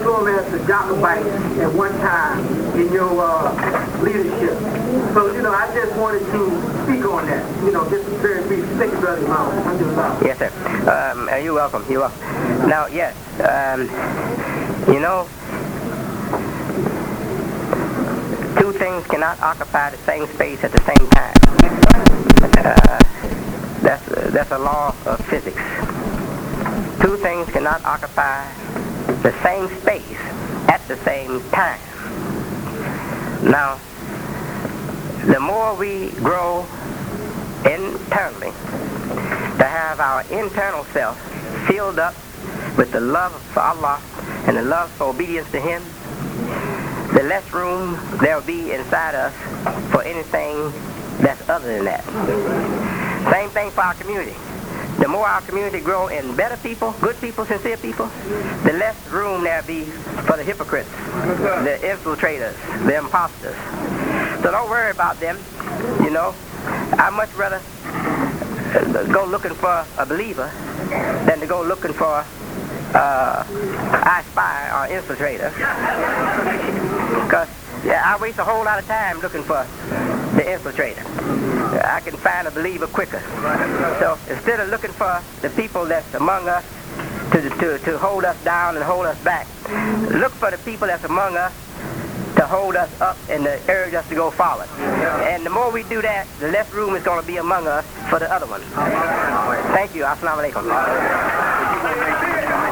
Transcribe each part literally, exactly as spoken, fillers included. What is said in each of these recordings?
to them as the Jacobites at one time in your uh, leadership. So, you know, I just wanted to speak on that. You know, just very brief. Thank you, Brother Imam. Yes, sir. Um, uh, you're welcome. You're welcome. Now, yes, um, you know, two things cannot occupy the same space at the same time. Uh, that's, uh, that's a law of physics. Two things cannot occupy the same space at the same time. Now, the more we grow internally, to have our internal self filled up with the love for Allah and the love for obedience to Him, the less room there will be inside us for anything that's other than that. Same thing for our community. The more our community grow in better people, good people, sincere people, the less room there be for the hypocrites, the infiltrators, the imposters. So don't worry about them. You know, I'd much rather go looking for a believer than to go looking for uh, I spy or infiltrator. Because yeah, I waste a whole lot of time looking for the infiltrator. I can find a believer quicker. So instead of looking for the people that's among us to, to, to hold us down and hold us back, look for the people that's among us to hold us up and to urge us to go forward. And the more we do that, the less room is going to be among us for the other one. Thank you. Assalamu alaikum.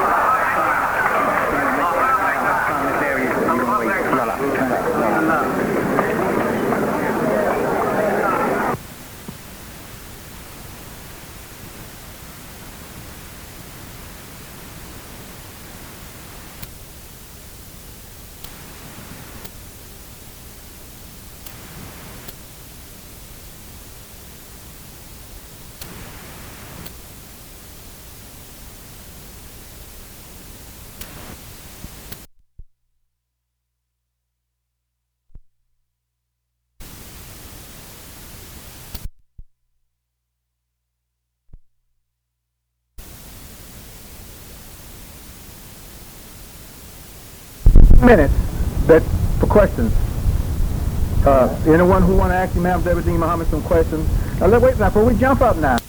Minutes that for questions. Uh, anyone who want to ask Imam Zebedee Muhammad some questions? Uh, let, wait now, before we jump up now.